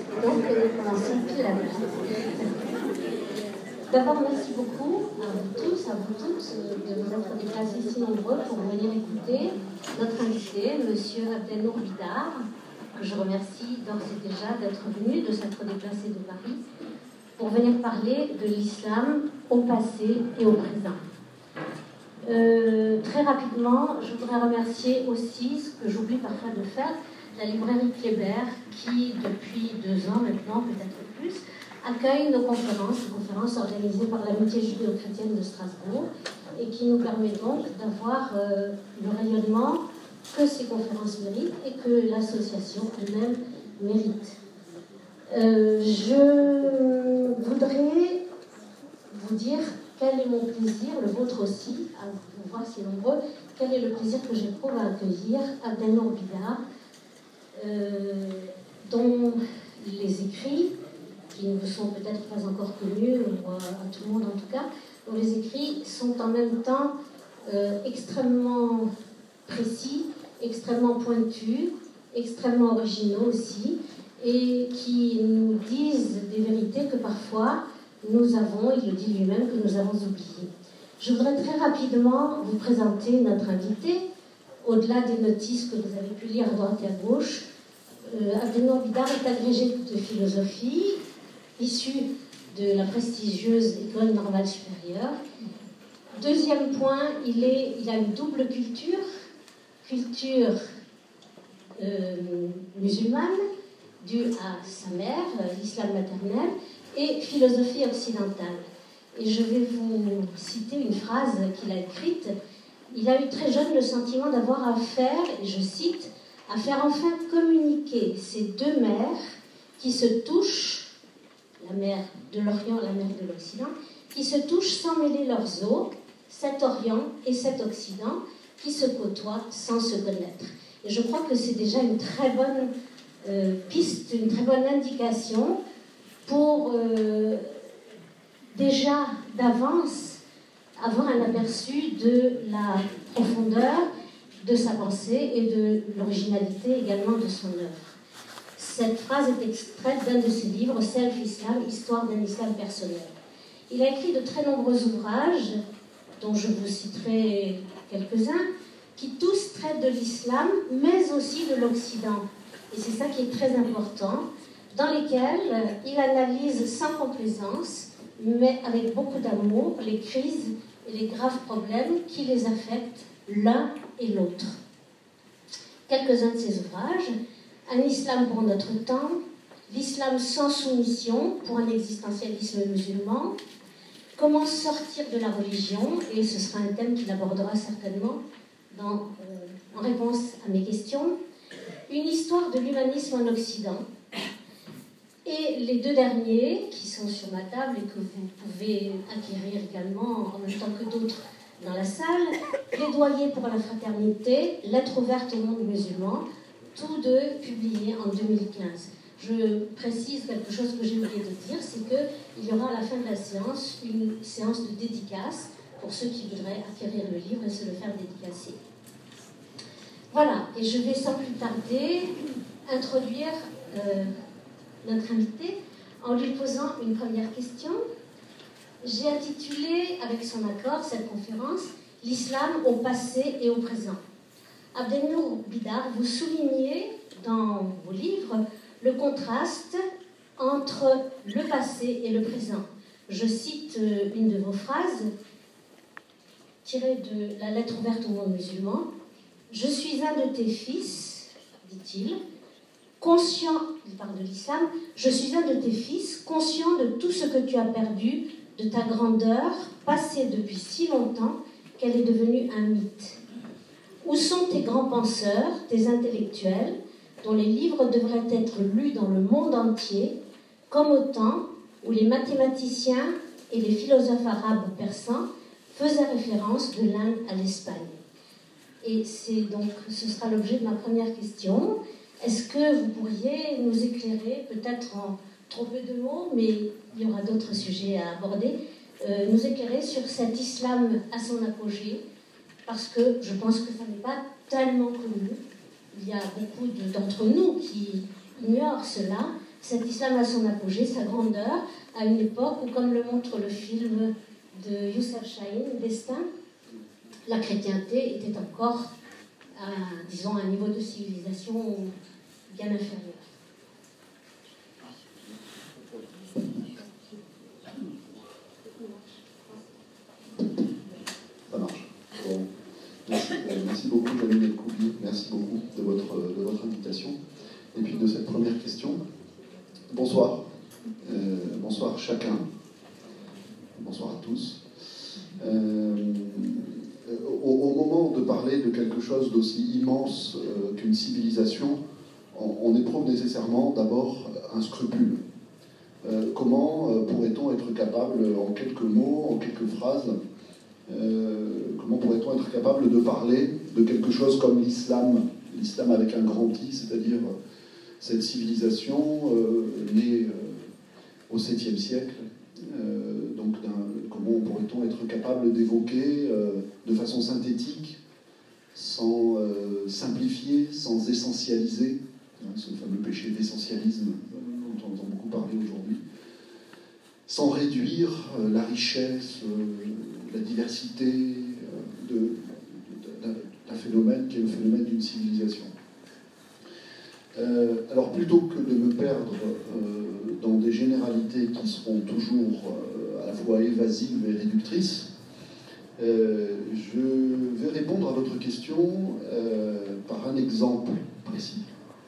Donc, nous commençons pile à l'heure. D'abord, merci beaucoup à vous tous, à vous toutes, de vous être déplacés si nombreux pour venir écouter notre invité, M. Abdelnour Bidar, que je remercie d'ores et déjà d'être venu, de s'être déplacé de Paris, pour venir parler de l'islam au passé et au présent. Très rapidement, je voudrais remercier aussi, ce que j'oublie parfois de faire, la librairie Kléber, qui depuis 2 ans maintenant, peut-être plus, accueille nos conférences organisées par l'Amitié judéo-chrétienne de Strasbourg, et qui nous permet donc d'avoir le rayonnement que ces conférences méritent et que l'association elle-même mérite. Je voudrais vous dire quel est mon plaisir, le vôtre aussi, à vous voir si nombreux, quel est le plaisir que j'éprouve à accueillir Abdelnour Bidar, dont les écrits, qui ne vous sont peut-être pas encore connus, ou à tout le monde en tout cas, dont les écrits sont en même temps extrêmement précis, extrêmement pointus, extrêmement originaux aussi, et qui nous disent des vérités que parfois nous avons, il le dit lui-même, que nous avons oubliées. Je voudrais très rapidement vous présenter notre invité, au-delà des notices que vous avez pu lire à droite et à gauche. Abdelnour Bidar est agrégé de philosophie, issu de la prestigieuse École normale supérieure. Deuxième point, il a une double culture musulmane, due à sa mère, l'islam maternel, et philosophie occidentale. Et je vais vous citer une phrase qu'il a écrite. Il a eu très jeune le sentiment d'avoir à faire, et je cite, à faire enfin communiquer ces deux mers qui se touchent, la mer de l'Orient et la mer de l'Occident, qui se touchent sans mêler leurs eaux, cet Orient et cet Occident, qui se côtoient sans se connaître. Et je crois que c'est déjà une très bonne piste, une très bonne indication pour déjà d'avance avoir un aperçu de la profondeur de sa pensée et de l'originalité également de son œuvre. Cette phrase est extraite d'un de ses livres, Self-Islam, Histoire d'un islam personnel. Il a écrit de très nombreux ouvrages, dont je vous citerai quelques-uns, qui tous traitent de l'islam, mais aussi de l'Occident. Et c'est ça qui est très important, dans lesquels il analyse sans complaisance, mais avec beaucoup d'amour, les crises et les graves problèmes qui les affectent l'un et l'autre. Quelques-uns de ses ouvrages: Un islam pour notre temps, L'islam sans soumission pour un existentialisme musulman, Comment sortir de la religion, et ce sera un thème qu'il abordera certainement en réponse à mes questions, Une histoire de l'humanisme en Occident, et les deux derniers qui sont sur ma table et que vous pouvez acquérir également en même temps que d'autres dans la salle, Plaidoyer pour la fraternité, Lettre ouverte au monde musulman, tous deux publiés en 2015. Je précise quelque chose que j'ai oublié de dire, c'est qu'il y aura à la fin de la séance une séance de dédicace pour ceux qui voudraient acquérir le livre et se le faire dédicacer. Voilà, et je vais sans plus tarder introduire notre invité en lui posant une première question. J'ai intitulé, avec son accord, cette conférence « L'islam au passé et au présent ». Abdelnour Bidar, vous soulignez dans vos livres le contraste entre le passé et le présent. Je cite une de vos phrases, tirée de la lettre ouverte au monde musulman. « Je suis un de tes fils, dit-il, conscient, il parle de l'islam, je suis un de tes fils, conscient de tout ce que tu as perdu, de ta grandeur, passée depuis si longtemps qu'elle est devenue un mythe. Où sont tes grands penseurs, tes intellectuels, dont les livres devraient être lus dans le monde entier, comme au temps où les mathématiciens et les philosophes arabes ou persans faisaient référence de l'Inde à l'Espagne ?» Et ce sera l'objet de ma première question. Est-ce que vous pourriez nous éclairer, peut-être en trop peu de mots, mais il y aura d'autres sujets à aborder, nous éclairer sur cet islam à son apogée, parce que je pense que ça n'est pas tellement connu. Il y a beaucoup d'entre nous qui ignorent cela, Cet islam a son apogée, sa grandeur, à une époque où, comme le montre le film de Youssef Chahine, Destin, la chrétienté était encore disons, un niveau de civilisation bien inférieur. Ça marche. Bon. Merci beaucoup, Janine Elkoubi. Merci beaucoup de votre invitation. Et puis de cette première question. Bonsoir. Bonsoir chacun. Bonsoir à tous. Au moment de parler de quelque chose d'aussi immense qu'une civilisation, on éprouve nécessairement d'abord un scrupule. Comment pourrait-on être capable, en quelques mots, en quelques phrases, comment pourrait-on être capable de parler de quelque chose comme l'islam avec un grand I, c'est-à-dire cette civilisation née au 7e siècle, donc comment pourrait-on être capable d'évoquer de façon synthétique, sans simplifier, sans essentialiser, ce fameux péché d'essentialisme dont on entend beaucoup parler aujourd'hui, sans réduire la richesse, la diversité d'un phénomène qui est le phénomène d'une civilisation. Alors plutôt que de me perdre dans des généralités qui seront toujours à la fois évasives et réductrices, je vais répondre à votre question par un exemple précis.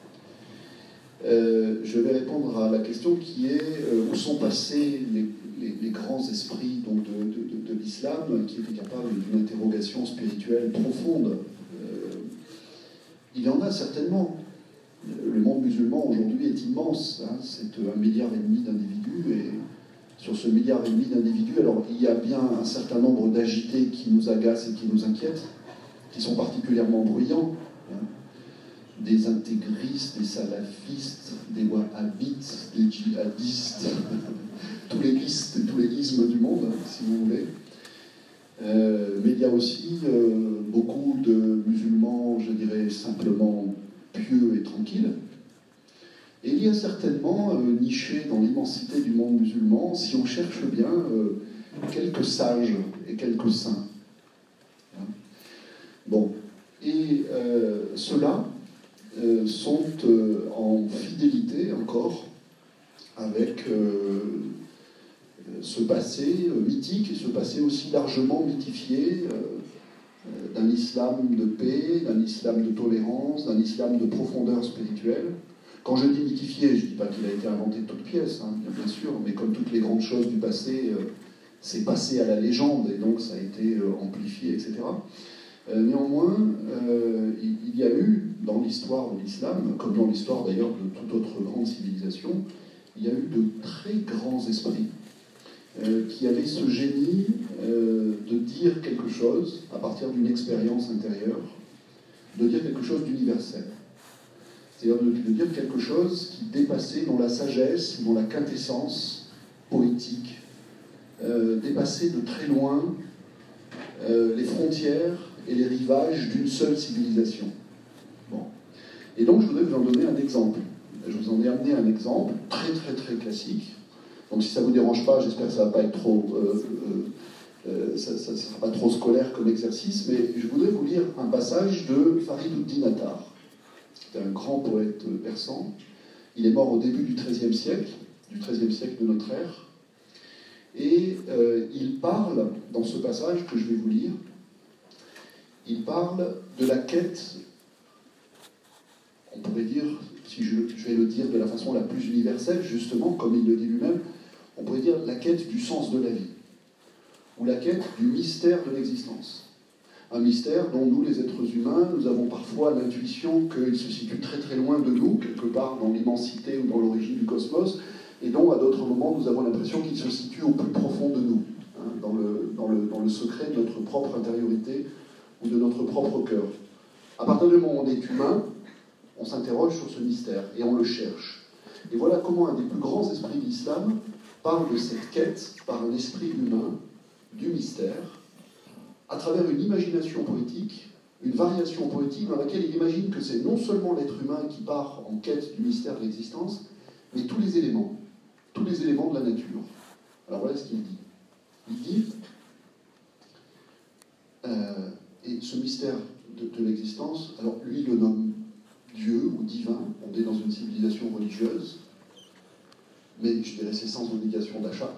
Je vais répondre à la question qui est où sont passés les grands esprits donc, de l'islam qui étaient capables d'une interrogation spirituelle profonde. Il y en a certainement. Le monde musulman aujourd'hui est immense, hein, c'est 1,5 milliard d'individus, et sur ce 1,5 milliard d'individus, alors il y a bien un certain nombre d'agités qui nous agacent et qui nous inquiètent, qui sont particulièrement bruyants, hein, des intégristes, des salafistes, des wahhabites, des djihadistes, tous les ismes du monde, hein, si vous voulez. Mais il y a aussi beaucoup de musulmans, je dirais simplement pieux et tranquilles. Et il y a certainement niché dans l'immensité du monde musulman, si on cherche bien, quelques sages et quelques saints. Hein. Bon. Et ceux-là sont en fidélité encore avec ce passé mythique et ce passé aussi largement mythifié d'un islam de paix, d'un islam de tolérance, d'un islam de profondeur spirituelle. Quand je dis mythifié, je ne dis pas qu'il a été inventé de toutes pièces, hein, bien sûr, mais comme toutes les grandes choses du passé, c'est passé à la légende et donc ça a été amplifié, etc. Néanmoins, il y a eu dans l'histoire de l'islam, comme dans l'histoire d'ailleurs de toute autre grande civilisation, il y a eu de très grands esprits qui avaient ce génie de dire quelque chose à partir d'une expérience intérieure, de dire quelque chose d'universel. C'est-à-dire de dire quelque chose qui dépassait dans la sagesse, dans la quintessence poétique, dépassait de très loin les frontières et les rivages d'une seule civilisation. Bon. Et donc je voudrais vous en donner un exemple. Je vous en ai amené un exemple très très très classique. Donc si ça ne vous dérange pas, j'espère que ça ne va pas être trop, ça ne sera pas trop scolaire comme exercice, mais je voudrais vous lire un passage de Fariduddin Attar. C'était un grand poète persan. Il est mort au début du XIIIe siècle de notre ère. Et il parle, dans ce passage que je vais vous lire, il parle de la quête, on pourrait dire, si je vais le dire de la façon la plus universelle, justement, comme il le dit lui-même, on pourrait dire la quête du sens de la vie, ou la quête du mystère de l'existence. Un mystère dont nous, les êtres humains, nous avons parfois l'intuition qu'il se situe très très loin de nous, quelque part dans l'immensité ou dans l'origine du cosmos, et dont, à d'autres moments, nous avons l'impression qu'il se situe au plus profond de nous, hein, dans le secret de notre propre intériorité ou de notre propre cœur. À partir du moment où on est humain, on s'interroge sur ce mystère et on le cherche. Et voilà comment un des plus grands esprits de l'islam parle de cette quête par un esprit humain du mystère, à travers une imagination poétique, une variation poétique dans laquelle il imagine que c'est non seulement l'être humain qui part en quête du mystère de l'existence, mais tous les les éléments de la nature. Alors voilà ce qu'il dit. Il dit, et ce mystère de l'existence, alors lui le nomme Dieu ou divin, on est dans une civilisation religieuse, mais je dirais c'est sans obligation d'achat.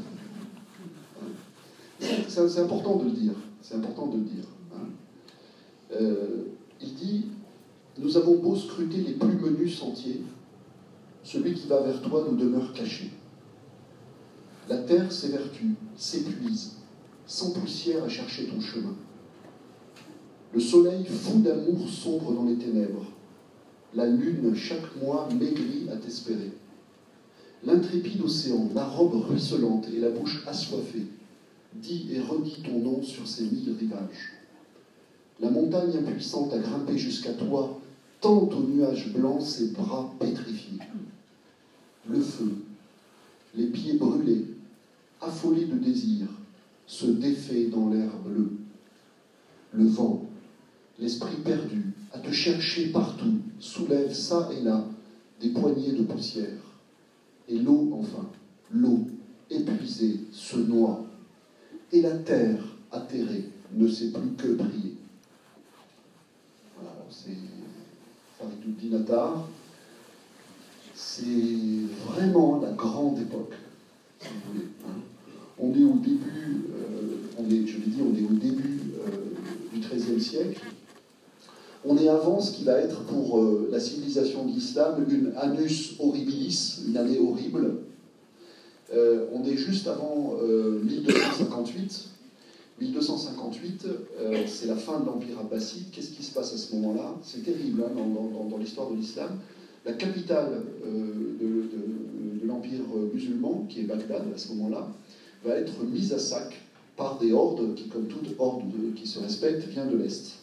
C'est important de le dire, c'est important de le dire. Hein. Il dit, nous avons beau scruter les plus menus sentiers, celui qui va vers toi nous demeure caché. La terre s'évertue, s'épuise, sans poussière à chercher ton chemin. Le soleil fou d'amour sombre dans les ténèbres. La lune, chaque mois, maigrit à t'espérer. L'intrépide océan, la robe ruisselante et la bouche assoiffée, dit et redit ton nom sur ses 1000 rivages. La montagne impuissante a grimpé jusqu'à toi, tend aux nuages blancs ses bras pétrifiés. Le feu, les pieds brûlés, affolés de désir, se défait dans l'air bleu. Le vent, l'esprit perdu, à te chercher partout, soulève ça et là des poignées de poussière. Et l'eau, enfin, l'eau, épuisée, se noie. Et la terre, atterrée, ne sait plus que prier. Voilà, c'est Fariduddin Attar. C'est vraiment la grande époque, si vous voulez. On est au début, on est au début du XIIIe siècle. On est avant ce qui va être pour la civilisation de l'islam une annus horribilis, une année horrible. On est juste avant 1258. 1258, c'est la fin de l'Empire abbasside. Qu'est-ce qui se passe à ce moment-là? C'est terrible hein, dans l'histoire de l'islam. La capitale de l'Empire musulman, qui est Bagdad à ce moment-là, va être mise à sac par des hordes qui, comme toute horde qui se respecte, vient de l'Est.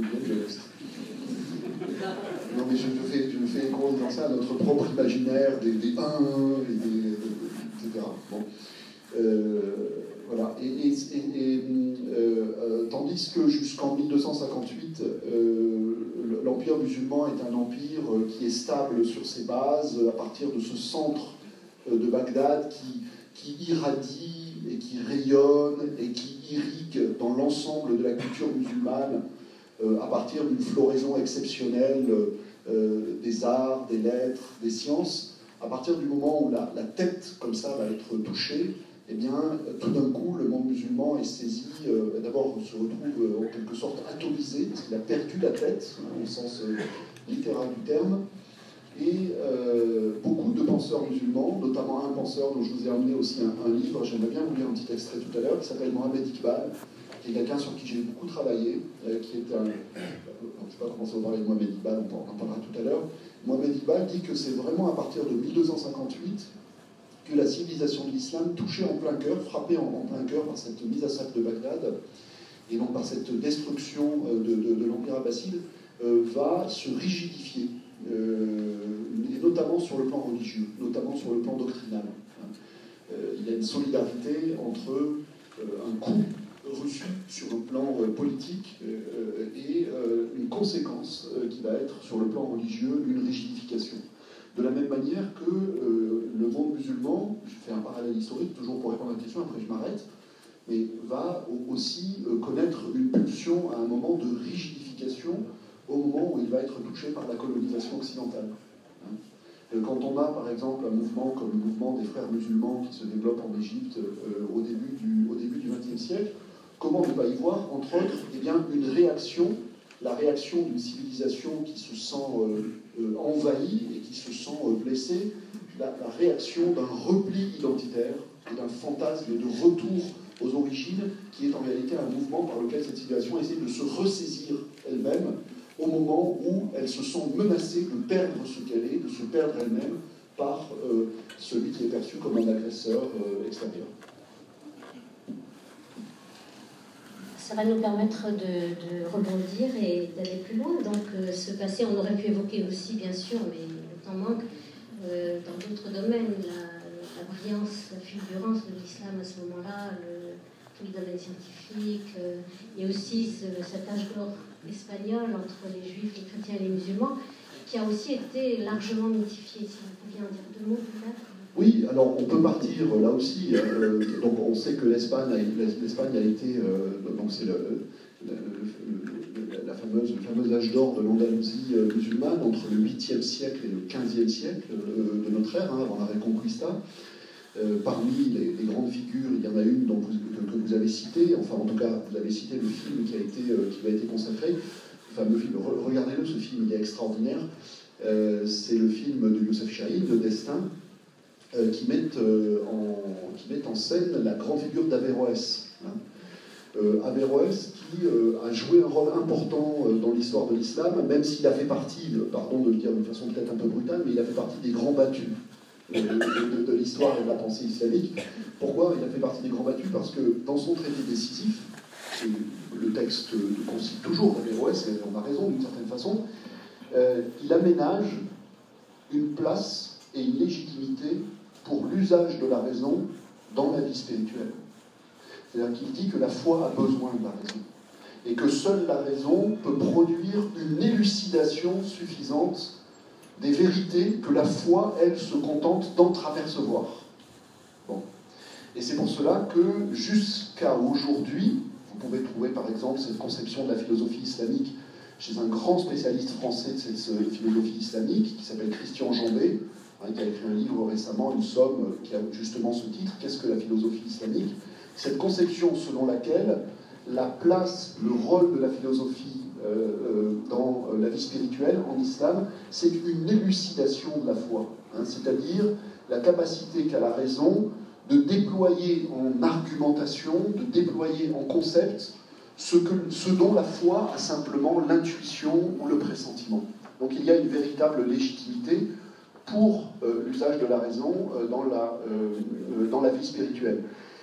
Non mais je me fais écho en disant ça à notre propre imaginaire des etc. Bon. Voilà. Tandis que jusqu'en 1258, l'Empire musulman est un empire qui est stable sur ses bases, à partir de ce centre de Bagdad qui irradie et qui rayonne et qui irrigue dans l'ensemble de la culture musulmane à partir d'une floraison exceptionnelle des arts, des lettres, des sciences. À partir du moment où la tête, comme ça, va être touchée, eh bien, tout d'un coup, le monde musulman est saisi, d'abord se retrouve en quelque sorte atomisé, parce qu'il a perdu la tête, au sens littéral du terme, et beaucoup de penseurs musulmans, notamment un penseur dont je vous ai amené aussi un livre, j'aimerais bien vous lire un petit extrait tout à l'heure, qui s'appelle Mohamed Iqbal, qui est quelqu'un sur qui j'ai beaucoup travaillé, qui est un... je ne sais pas comment ça va parler de Mohamed Iqbal, on en parlera tout à l'heure. Mohamed Iqbal dit que c'est vraiment à partir de 1258 que la civilisation de l'islam, touchée en plein cœur, frappée en plein cœur par cette mise à sac de Bagdad, et donc par cette destruction de l'Empire abbasside, va se rigidifier, et notamment sur le plan religieux, notamment sur le plan doctrinal. Il y a une solidarité entre un coup reçu sur le plan politique et une conséquence qui va être sur le plan religieux une rigidification. De la même manière que le monde musulman, je fais un parallèle historique toujours pour répondre à la question, après je m'arrête, mais va aussi connaître une pulsion à un moment de rigidification au moment où il va être touché par la colonisation occidentale. Quand on a par exemple un mouvement comme le mouvement des frères musulmans qui se développe en Égypte au début du XXe siècle, comment ne pas y voir, entre autres, eh bien, une réaction, la réaction d'une civilisation qui se sent envahie et qui se sent blessée, la réaction d'un repli identitaire et d'un fantasme de retour aux origines qui est en réalité un mouvement par lequel cette civilisation essaie de se ressaisir elle-même au moment où elle se sent menacée de perdre ce qu'elle est, de se perdre elle-même par celui qui est perçu comme un agresseur extérieur. Ça va nous permettre de rebondir et d'aller plus loin. Donc, ce passé, on aurait pu évoquer aussi, bien sûr, mais le temps manque, dans d'autres domaines, la brillance, la fulgurance de l'islam à ce moment-là, tous les domaines scientifiques, et aussi cet âge d'or espagnol entre les juifs, les chrétiens et les musulmans, qui a aussi été largement mythifié. Si vous pouviez en dire deux mots, peut-être. Oui, alors on peut partir là aussi. Donc on sait que l'Espagne a été, donc c'est le fameux âge d'or de l'Andalousie musulmane entre le 8e siècle et le 15e siècle de notre ère, avant la Reconquista. Parmi les grandes figures, il y en a une que vous avez citée, enfin en tout cas vous avez cité le film qui va été consacré, le fameux film, regardez-le, ce film il est extraordinaire, c'est le film de Youssef Chahine, Le Destin, qui met en scène la grande figure d'Averroès. Averroès qui a joué un rôle important dans l'histoire de l'islam, même s'il a fait partie, pardon de le dire d'une façon peut-être un peu brutale, mais il a fait partie des grands battus de l'histoire et de la pensée islamique. Pourquoi il a fait partie des grands battus? Parce que dans son traité décisif, le texte concite toujours d'Averroès, et on a raison d'une certaine façon, il aménage une place et une légitimité pour l'usage de la raison dans la vie spirituelle. C'est-à-dire qu'il dit que la foi a besoin de la raison, et que seule la raison peut produire une élucidation suffisante des vérités que la foi, elle, se contente d'entreapercevoir. Bon. Et c'est pour cela que, jusqu'à aujourd'hui, vous pouvez trouver par exemple cette conception de la philosophie islamique chez un grand spécialiste français de cette philosophie islamique, qui s'appelle Christian Jambet, qui a écrit un livre récemment, une somme, qui a justement ce titre, « Qu'est-ce que la philosophie islamique ?» Cette conception selon laquelle la place, le rôle de la philosophie dans la vie spirituelle en islam, c'est une élucidation de la foi, c'est-à-dire la capacité qu'a la raison de déployer en argumentation, de déployer en concept ce dont la foi a simplement l'intuition ou le pressentiment. Donc il y a une véritable légitimité pour l'usage de la raison dans la vie spirituelle.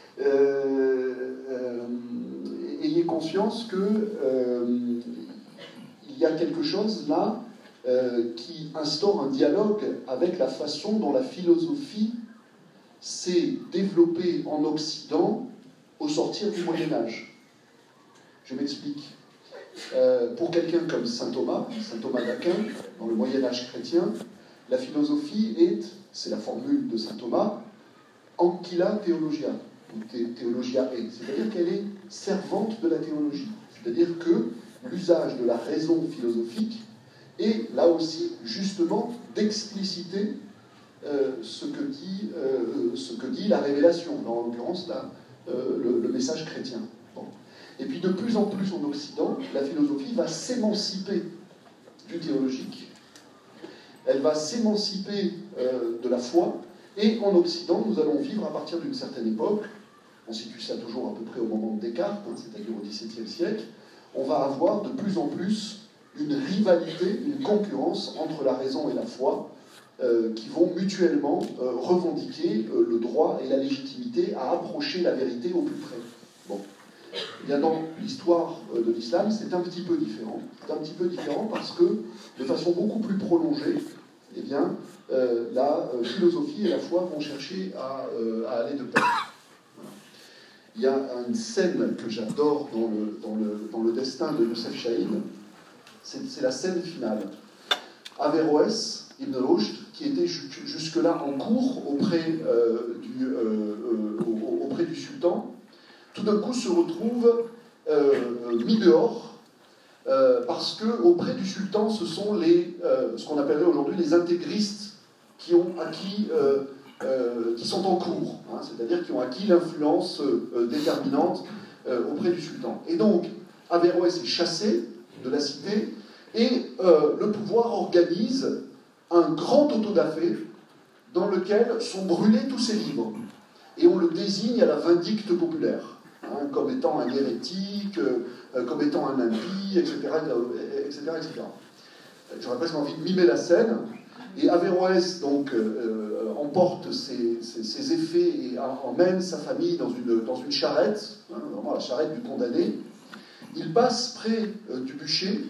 Ayez conscience que il y a quelque chose là qui instaure un dialogue avec la façon dont la philosophie s'est développée en Occident au sortir du Moyen-Âge. Je m'explique. Pour quelqu'un comme saint Thomas d'Aquin, dans le Moyen-Âge chrétien, la philosophie c'est la formule de saint Thomas, anquila theologia, ou theologia est, c'est-à-dire qu'elle est servante de la théologie. C'est-à-dire que l'usage de la raison philosophique est, là aussi, justement, d'expliciter ce que dit la révélation, en l'occurrence le message chrétien. Bon. Et puis de plus en plus en Occident, la philosophie va s'émanciper du théologique, elle va s'émanciper de la foi, et en Occident, nous allons vivre à partir d'une certaine époque, on situe ça toujours à peu près au moment de Descartes, c'est-à-dire au XVIIe siècle, on va avoir de plus en plus une rivalité, une concurrence entre la raison et la foi, qui vont mutuellement revendiquer le droit et la légitimité à approcher la vérité au plus près. Bon. Eh bien, dans l'histoire de l'islam, c'est un petit peu différent. C'est un petit peu différent parce que, de façon beaucoup plus prolongée, eh bien, la philosophie et la foi vont chercher à aller de pair. Voilà. Il y a une scène que j'adore dans le destin de Youssef Chahine, c'est la scène finale. Averroès, Ibn Rushd, qui était jusque-là en cours auprès du sultan, tout d'un coup se retrouve mis dehors parce que auprès du sultan, ce sont ce qu'on appellerait aujourd'hui les intégristes qui sont en cours, c'est-à-dire qui ont acquis l'influence déterminante auprès du sultan. Et donc, Averroès est chassé de la cité et le pouvoir organise un grand autodafé dans lequel sont brûlés tous ses livres. Et on le désigne à la vindicte populaire, comme étant un hérétique, comme étant un impie, etc. J'aurais presque envie de mimer la scène. Et Averroès donc, emporte ses effets et emmène sa famille dans une charrette, vraiment la charrette du condamné. Il passe près du bûcher.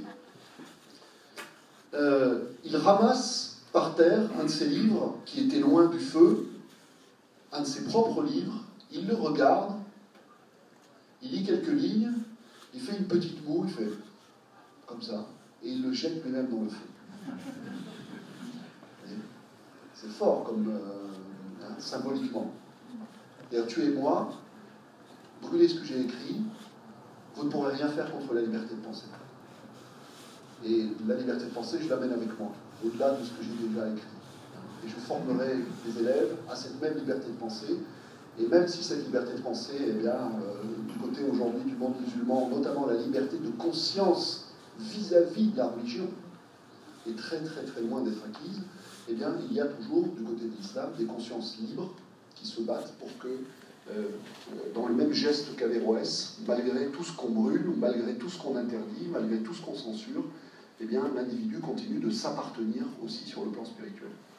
Il ramasse par terre un de ses livres qui était loin du feu, un de ses propres livres. Il le regarde, il lit quelques lignes, il fait une petite moue, il fait comme ça, et il le jette lui-même dans le feu. C'est fort comme... symboliquement. C'est-à-dire, tuez-moi, brûlez ce que j'ai écrit, vous ne pourrez rien faire contre la liberté de penser. Et la liberté de penser, je l'amène avec moi, au-delà de ce que j'ai déjà écrit. Et je formerai les élèves à cette même liberté de penser. Et même si cette liberté de penser, eh bien, du côté aujourd'hui du monde musulman, notamment la liberté de conscience vis-à-vis de la religion, est très très très loin d'être acquise, eh bien, il y a toujours, du côté de l'islam, des consciences libres qui se battent pour que, dans le même geste qu'Averroès, malgré tout ce qu'on brûle, malgré tout ce qu'on interdit, malgré tout ce qu'on censure, eh bien, l'individu continue de s'appartenir aussi sur le plan spirituel.